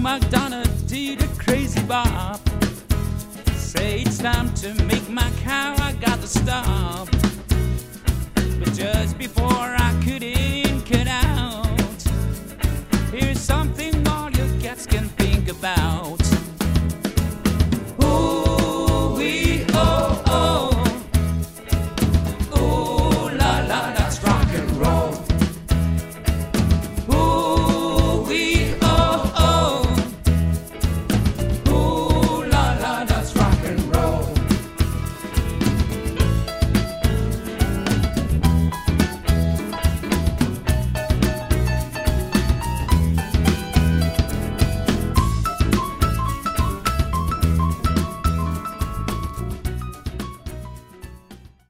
McDonald's to the Crazy Bob. Say it's time to make my cow, I got to stop. But just before